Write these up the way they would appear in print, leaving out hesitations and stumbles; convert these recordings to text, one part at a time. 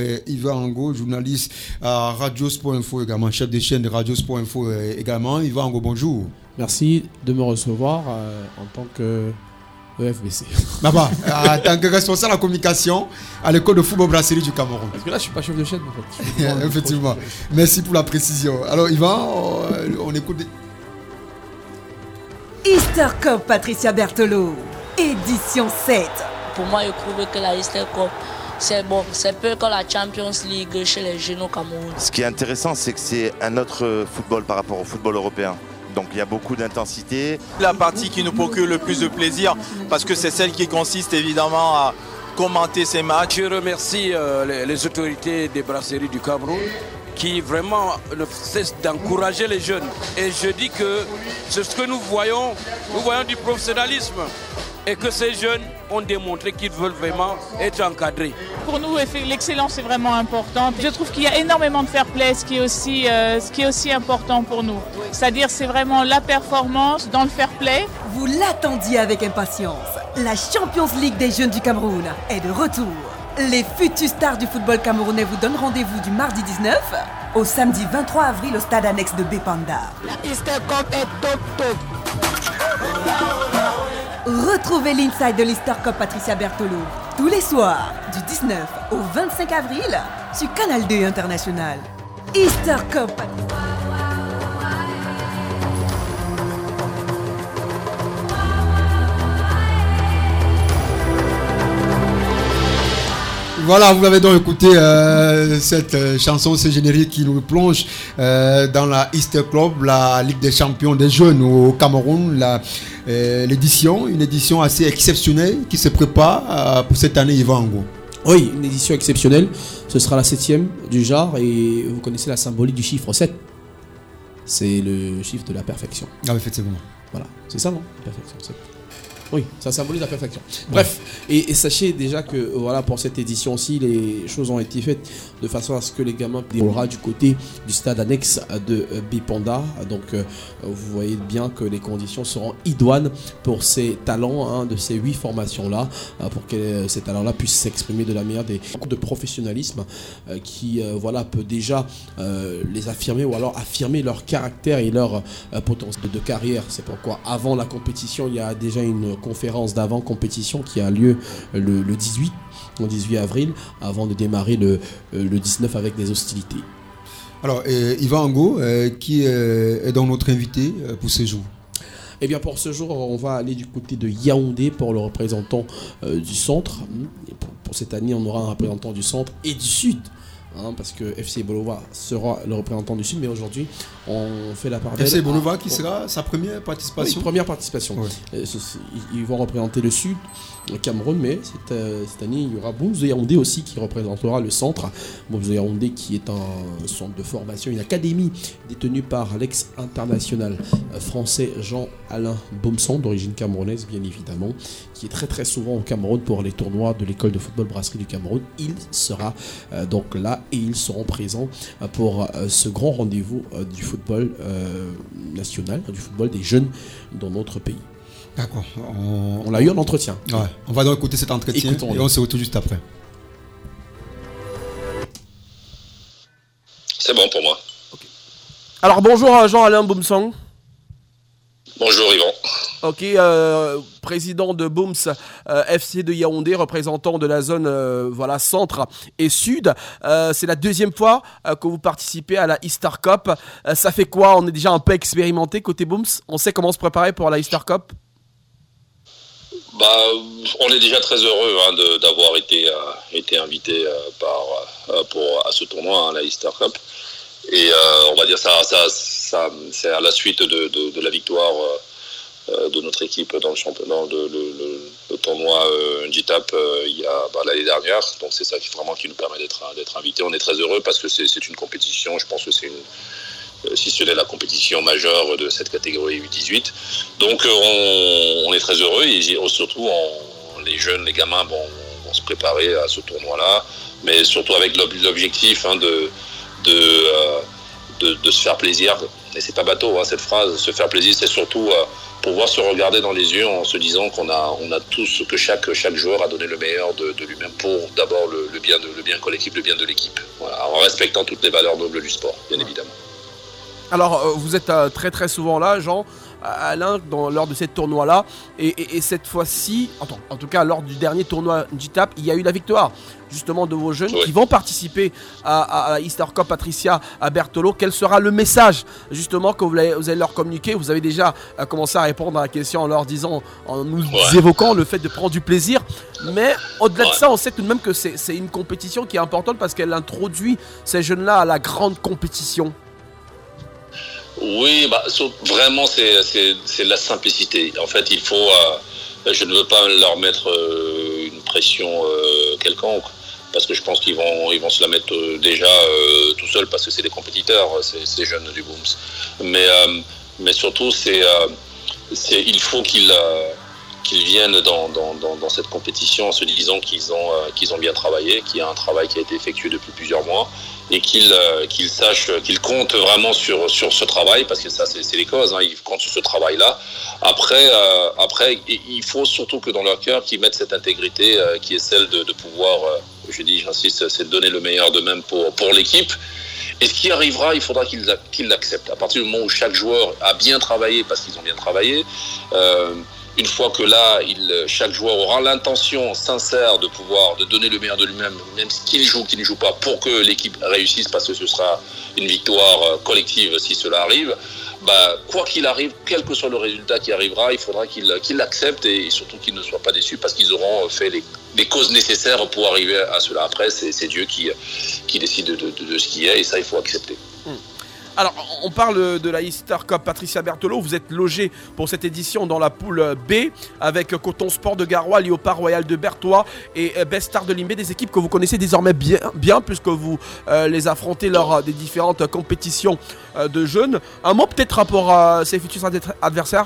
Yvan Ango, journaliste à Radio Sport Info également, chef de chaîne de Radio Sport Info également. Yvan Ango, bonjour. Merci de me recevoir en tant que EFBC. En tant que responsable de la communication à l'école de football brasserie du Cameroun. Parce que là, je ne suis pas chef de chaîne en fait. Effectivement. Merci pour la précision. Alors, Yvan, on écoute. Easter Cup Patricia Berthelot, édition 7. Pour moi, je trouve que la Easter Cup, c'est bon. C'est peu comme la Champions League chez les jeunes au Cameroun. Ce qui est intéressant, c'est que c'est un autre football par rapport au football européen. Donc il y a beaucoup d'intensité. La partie qui nous procure le plus de plaisir, parce que c'est celle qui consiste évidemment à commenter ces matchs. Je remercie les autorités des brasseries du Cameroun qui vraiment ne cessent d'encourager les jeunes. Et je dis que c'est ce que nous voyons du professionnalisme. Et que ces jeunes ont démontré qu'ils veulent vraiment être encadrés. Pour nous, l'excellence est vraiment importante. Je trouve qu'il y a énormément de fair play, ce qui est aussi important pour nous. C'est-à-dire c'est vraiment la performance dans le fair play. Vous l'attendiez avec impatience. La Champions League des jeunes du Cameroun est de retour. Les futures stars du football camerounais vous donnent rendez-vous du mardi 19 au samedi 23 avril au stade annexe de Bépanda. La Easter Cup est top. Retrouvez l'inside de l'Easter Cup Patricia Berthelot tous les soirs du 19 au 25 avril sur Canal 2 International. Easter Cup Patricia. Voilà, vous avez donc écouté cette chanson, ce générique qui nous plonge dans la Easter Club, la Ligue des champions des jeunes au Cameroun, une édition assez exceptionnelle qui se prépare pour cette année, Yvan Ango. Oui, une édition exceptionnelle, ce sera la 7e du genre et vous connaissez la symbolique du chiffre 7. C'est le chiffre de la perfection. Ah, effectivement. Voilà, c'est ça, non ? La perfection, 7. Oui, ça symbolise la perfection. Bref, et sachez déjà que voilà, pour cette édition aussi, les choses ont été faites de façon à ce que les gamins déroulera du côté du stade annexe de Bipanda. Donc vous voyez bien que les conditions seront idoines pour ces talents de ces 8 formations-là, pour que ces talents-là puissent s'exprimer de la manière des cours de professionnalisme qui peut déjà les affirmer ou alors affirmer leur caractère et leur potentiel de carrière. C'est pourquoi avant la compétition, il y a déjà une conférence d'avant-compétition qui a lieu le 18 avril, avant de démarrer le 19 avec des hostilités. Alors, Yvan Ango, qui est donc notre invité pour ce jour? Eh bien, pour ce jour, on va aller du côté de Yaoundé pour le représentant du centre. Et pour cette année, on aura un représentant du centre et du sud. Parce que FC Bolova sera le représentant du Sud, mais aujourd'hui on fait la part d'elle. FC Bolova qui sera sa première participation. Oui, première participation. Ouais. Ils vont représenter le Sud, le Cameroun, mais cette année il y aura Boumz de Yaoundé aussi qui représentera le centre. Boumz de Yaoundé qui est un centre de formation, une académie détenue par l'ex-international français Jean-Alain Baumson, d'origine camerounaise bien évidemment, qui est très très souvent au Cameroun pour les tournois de l'école de football brasserie du Cameroun. Il sera donc là et ils seront présents pour ce grand rendez-vous du football national, du football des jeunes dans notre pays. D'accord. On l'a eu en entretien. Ouais. On va donc écouter cet entretien et on se retrouve juste après. C'est bon pour moi. Okay. Alors bonjour Jean-Alain Baumson. Bonjour Yvan. Ok, président de Boumz FC de Yaoundé, représentant de la zone centre et sud. C'est la deuxième fois que vous participez à la Easter Cup. Ça fait quoi? On est déjà un peu expérimenté côté Boumz. On sait comment se préparer pour la Easter Cup. On est déjà très heureux d'avoir été invité à ce tournoi, la Easter Cup. Et on va dire ça c'est à la suite de la victoire de notre équipe dans le championnat, le tournoi GTAP l'année dernière. Donc c'est ça qui nous permet d'être invités. On est très heureux parce que c'est une compétition, je pense que c'est si ce n'est la compétition majeure de cette catégorie U18. Donc on est très heureux et surtout les jeunes, les gamins vont se préparer à ce tournoi-là, mais surtout avec l'objectif de se faire plaisir. Et c'est pas bateau cette phrase, se faire plaisir, c'est surtout pouvoir se regarder dans les yeux en se disant qu'on a tous, que chaque joueur a donné le meilleur de lui-même pour d'abord le bien collectif, le bien de l'équipe. Voilà, en respectant toutes les valeurs nobles du sport, bien évidemment. Alors, vous êtes très très souvent là, Jean, Alain, lors de ces tournois-là, et cette fois-ci, en tout cas lors du dernier tournoi JTAP, il y a eu la victoire justement de vos jeunes qui vont participer à Easter Cup Patricia à Bertolo. Quel sera le message justement que vous allez leur communiquer? Vous avez déjà commencé à répondre à la question en leur disant, en nous évoquant le fait de prendre du plaisir, mais au-delà de ça, on sait tout de même que c'est une compétition qui est importante parce qu'elle introduit ces jeunes-là à la grande compétition. Oui, vraiment c'est la simplicité. En fait, il faut, je ne veux pas leur mettre une pression quelconque, parce que je pense qu'ils vont se la mettre déjà tout seuls, parce que c'est des compétiteurs, ces jeunes du Booms. Mais surtout, il faut qu'ils viennent dans cette compétition en se disant qu'ils ont bien travaillé, qu'il y a un travail qui a été effectué depuis plusieurs mois, et qu'ils sachent qu'ils comptent vraiment sur ce travail, parce que ça c'est les causes, ils comptent sur ce travail-là. Après, il faut surtout que dans leur cœur qu'ils mettent cette intégrité qui est celle de pouvoir, j'insiste, c'est de donner le meilleur d'eux-mêmes pour l'équipe. Et ce qui arrivera, il faudra qu'ils l'acceptent. À partir du moment où chaque joueur a bien travaillé, parce qu'ils ont bien travaillé, une fois que là, chaque joueur aura l'intention sincère de donner le meilleur de lui-même, même qu'il joue, qu'il ne joue pas, pour que l'équipe réussisse, parce que ce sera une victoire collective si cela arrive, quoi qu'il arrive, quel que soit le résultat qui arrivera, il faudra qu'ils l'acceptent et surtout qu'ils ne soient pas déçus, parce qu'ils auront fait les causes nécessaires pour arriver à cela. Après, c'est Dieu qui décide de ce qui est, et ça, il faut accepter. Alors, on parle de la Easter Cup Patricia Bertolo. Vous êtes logé pour cette édition dans la poule B avec Coton Sport de Garoua, Léopard Royal de Berthois et Best Star de Limbé, des équipes que vous connaissez désormais bien puisque vous les affrontez lors des différentes compétitions de jeunes. Un mot peut-être rapport à ces futurs adversaires?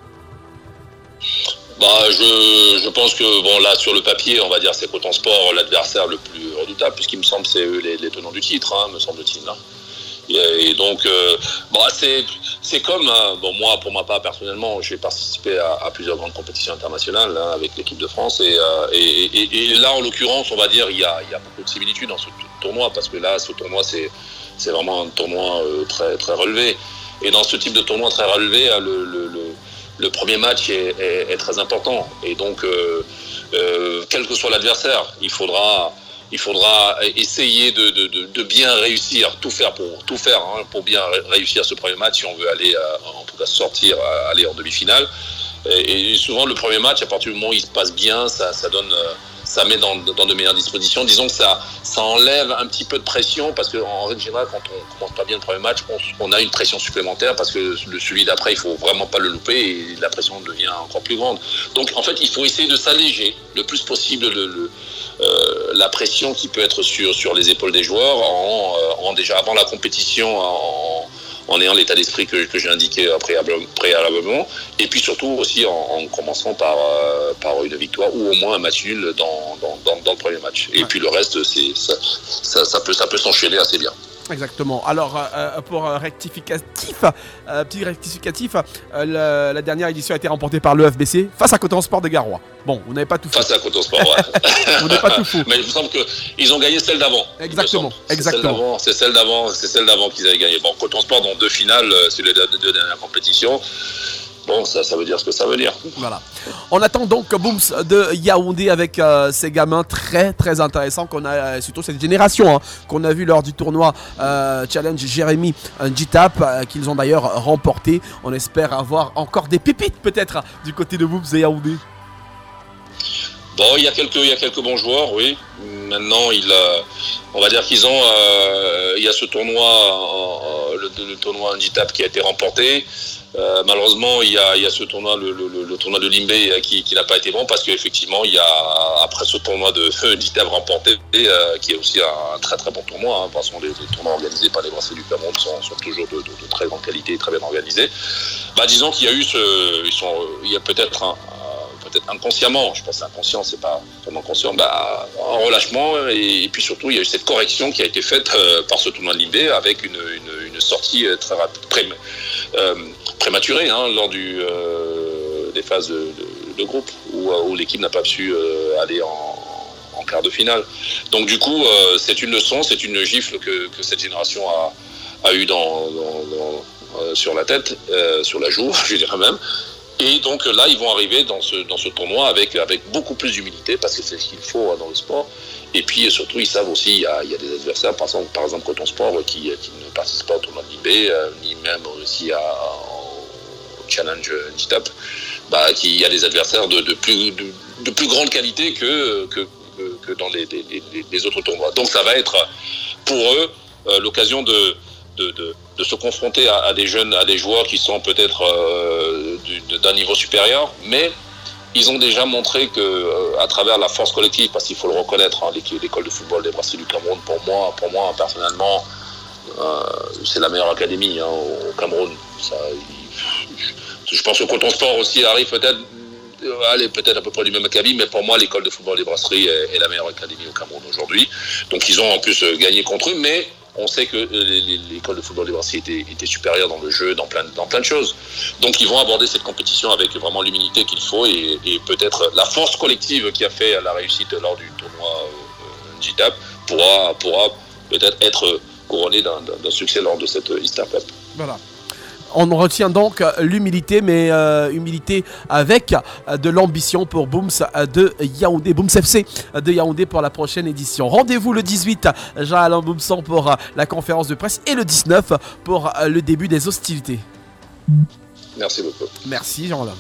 Je pense que là sur le papier, on va dire c'est Coton Sport l'adversaire le plus redoutable, puisqu'il me semble c'est eux les tenants du titre, me semble-t-il. Et donc, c'est comme, moi, pour ma part, personnellement, j'ai participé à plusieurs grandes compétitions internationales avec l'équipe de France. Et là, en l'occurrence, on va dire, il y a beaucoup de similitudes dans ce tournoi, parce que là, ce tournoi, c'est vraiment un tournoi très, très relevé. Et dans ce type de tournoi très relevé, le premier match est très important. Et donc, quel que soit l'adversaire, il faudra essayer de bien réussir, tout faire pour bien réussir ce premier match si on veut aller, en tout cas sortir, aller en demi-finale. Et souvent le premier match, à partir du moment où il se passe bien, ça met dans de meilleures dispositions. Disons que ça enlève un petit peu de pression, parce qu'en règle générale, quand on commence pas bien le premier match, on a une pression supplémentaire, parce que celui d'après, il faut vraiment pas le louper, et la pression devient encore plus grande. Donc en fait, il faut essayer de s'alléger le plus possible la pression qui peut être sur les épaules des joueurs déjà avant la compétition, en ayant l'état d'esprit que j'ai indiqué préalablement, et puis surtout aussi en commençant par une victoire ou au moins un match nul dans le premier match. Et puis le reste, ça peut s'enchaîner assez bien. Exactement. Alors, pour petit rectificatif, la dernière édition a été remportée par le FBC face à Coton Sport de Garoua. Bon, vous n'avez pas tout fou. Face à Coton Sport, ouais. Vous n'avez pas tout fou. Mais il me semble qu'ils ont gagné celle d'avant. Exactement. C'est celle d'avant qu'ils avaient gagné. Bon, Coton Sport dans 2 finales sur les 2 dernières compétitions. Bon, ça veut dire ce que ça veut dire. Voilà. On attend donc Booms de Yaoundé avec ces gamins très très intéressants qu'on a, surtout cette génération qu'on a vu lors du tournoi Challenge Jérémy JTAP, qu'ils ont d'ailleurs remporté. On espère avoir encore des pépites peut-être du côté de Booms de Yaoundé. Bon, il y a quelques bons joueurs, oui. Maintenant, on va dire qu'ils ont, il y a ce tournoi, le tournoi JTAP qui a été remporté. Malheureusement, il y a ce tournoi, le tournoi de Limbé qui n'a pas été bon, parce qu'effectivement, il y a, après ce tournoi de JTAP remporté, qui est aussi un très très bon tournoi, parce que les tournois organisés par les Brasseurs du Cameroun sont toujours de très grande qualité et très bien organisés. Disons qu'il y a eu il y a peut-être inconsciemment, je pense que c'est inconscient, c'est pas vraiment conscient, un relâchement, et puis surtout il y a eu cette correction qui a été faite par ce tournoi de Limbé, avec une sortie très prématurée lors du des phases de groupe où l'équipe n'a pas su aller en quart de finale. Donc du coup, c'est une leçon, c'est une gifle que cette génération a eu sur la tête, sur la joue, je dirais même. Et donc là, ils vont arriver dans ce tournoi avec beaucoup plus d'humilité, parce que c'est ce qu'il faut dans le sport. Et puis surtout, ils savent aussi, il y a des adversaires, par exemple Coton Sport, qui ne participent pas au tournoi de l'IB, ni même aussi au Challenge JTAP. Il y a des adversaires de plus grande qualité que dans les autres tournois. Donc ça va être pour eux l'occasion de se confronter à des jeunes, à des joueurs qui sont peut-être d'un niveau supérieur, mais ils ont déjà montré qu'à travers la force collective, parce qu'il faut le reconnaître, l'école de football des Brasseries du Cameroun, pour moi personnellement, c'est la meilleure académie au Cameroun. Je pense que Coton Sport aussi arrive peut-être à peu près du même acabit, mais pour moi, l'école de football des Brasseries est la meilleure académie au Cameroun aujourd'hui. Donc ils ont en plus gagné contre eux, mais on sait que l'école de football des Brasseries était supérieure dans le jeu, dans plein de choses. Donc ils vont aborder cette compétition avec vraiment l'humilité qu'il faut et peut-être la force collective qui a fait la réussite lors du tournoi JTAP pourra peut-être être couronnée d'un succès lors de cette Easter Cup. Voilà. On retient donc l'humilité, mais humilité avec de l'ambition pour Booms de Yaoundé, Booms FC de Yaoundé pour la prochaine édition. Rendez-vous le 18, Jean-Alain Boumson pour la conférence de presse, et le 19 pour le début des hostilités. Merci beaucoup. Merci Jean-Alain.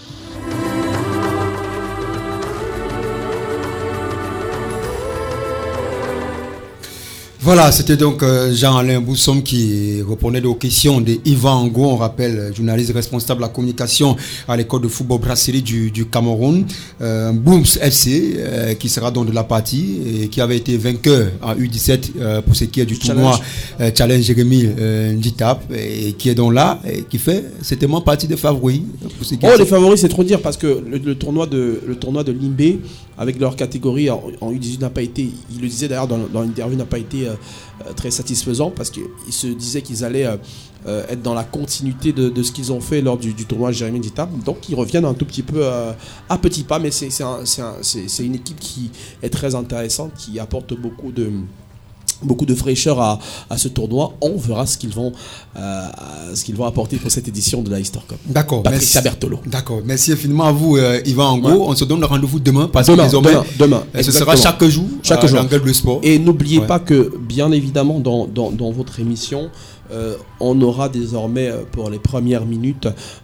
Voilà, c'était donc Jean-Alain Boussom qui répondait aux questions de Yvan Ango, on rappelle, journaliste responsable de la communication à l'école de football Brasserie du Cameroun. Booms FC, qui sera donc de la partie, et qui avait été vainqueur en U17 pour ce qui est du tournoi Challenge Jérémy JTAP, et qui est donc là, et qui fait certainement partie des favoris. Les favoris, c'est trop dire, parce que le tournoi de Limbé, avec leur catégorie en U18 n'a pas été, il le disait d'ailleurs dans l'interview, n'a pas été très satisfaisant, parce qu'ils se disaient qu'ils allaient être dans la continuité de ce qu'ils ont fait lors du tournoi Jérémy JTAP. Donc ils reviennent un tout petit peu à petits pas, mais c'est une équipe qui est très intéressante, qui apporte beaucoup de fraîcheur à ce tournoi. On verra ce qu'ils vont apporter pour cette édition de la Easter Cup. D'accord. Patricia Bertolo. D'accord. Merci infiniment à vous, Yvan Ango. Ouais. On se donne rendez-vous demain, parce que désormais, demain. Ce sera chaque jour dans Gueule de Sport. Et n'oubliez pas que, bien évidemment, dans votre émission, on aura désormais pour les premières minutes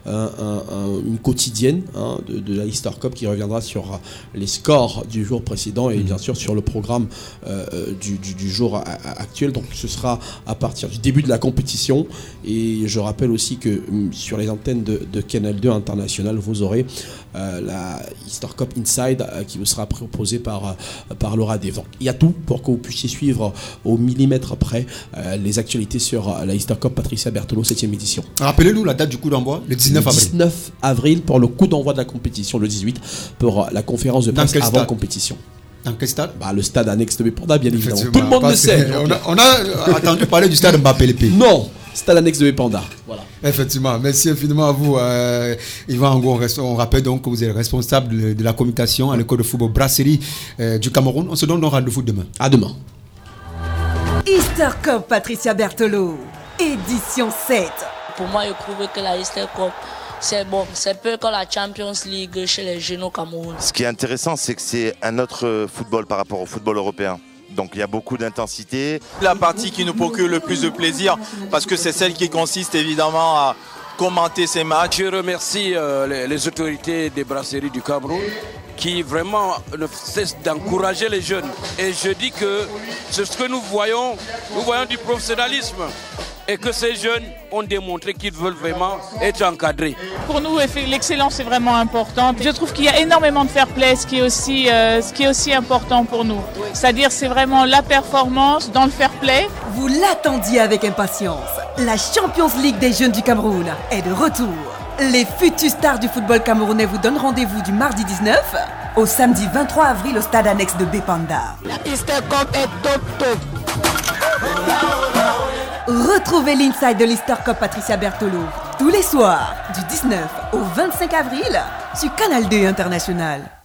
une quotidienne de la Easter Cup qui reviendra sur les scores du jour précédent et bien sûr sur le programme du jour actuel. Donc ce sera à partir du début de la compétition, et je rappelle aussi que sur les antennes de Canal 2 International, vous aurez la Easter Cup Inside qui vous sera proposée par Laura Dev. Donc il y a tout pour que vous puissiez suivre au millimètre près les actualités sur la Easter Cup Patricia Bertolo 7e édition. Rappelez-nous la date du coup d'envoi, le 19 avril. 19 avril pour le coup d'envoi de la compétition, le 18 pour la conférence de presse avant la compétition. Dans quel stade? Le stade annexe de Bépanda, bien évidemment. Tout le monde le sait. On a entendu parler du stade Mbappé Lépé. Non, stade annexe de Bépanda. Voilà. Effectivement, merci infiniment à vous, Yvan Ango. On rappelle donc que vous êtes responsable de la communication à l'école de football Brasserie du Cameroun. On se donne donc rendez-vous demain. À demain. Easter Cup Patricia Bertolo, édition 7. Pour moi, je trouve que la Easter Cup, c'est bon. C'est peu comme la Champions League chez les jeunes au Cameroun. Ce qui est intéressant, c'est que c'est un autre football par rapport au football européen. Donc il y a beaucoup d'intensité. La partie qui nous procure le plus de plaisir, parce que c'est celle qui consiste évidemment à commenter ces matchs. Je remercie les autorités des Brasseries du Cameroun qui vraiment ne cessent d'encourager les jeunes. Et je dis que c'est ce que nous voyons du professionnalisme. Et que ces jeunes ont démontré qu'ils veulent vraiment être encadrés. Pour nous, l'excellence est vraiment importante. Je trouve qu'il y a énormément de fair play, ce qui est aussi important pour nous. C'est-à-dire, c'est vraiment la performance dans le fair play. Vous l'attendiez avec impatience. La Champions League des jeunes du Cameroun est de retour. Les futurs stars du football camerounais vous donnent rendez-vous du mardi 19 au samedi 23 avril au stade annexe de Bépanda. La Easter Cup est top. Retrouvez l'inside de l'Easter Cup Patricia Bertolo tous les soirs, du 19 au 25 avril, sur Canal 2 International.